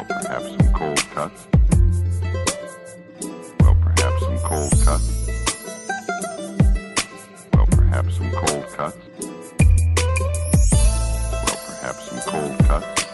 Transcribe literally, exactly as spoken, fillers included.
perhaps some cold cuts. Well, perhaps some cold cuts. Well, perhaps some cold cuts. Well, perhaps some cold cuts.